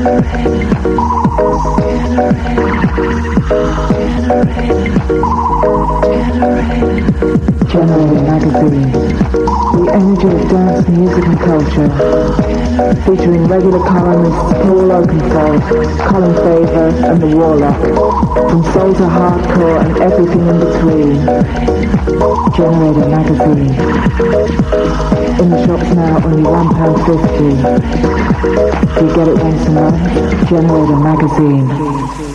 Generator Magazine, the energy of dance, music and culture, featuring regular columnists Paul Oakenfold, Colin Faver and The Warlock, from soul to hardcore and everything in between. Generator Magazine. In the shops now, only £1.50. Do you get it once a month? Generator Magazine.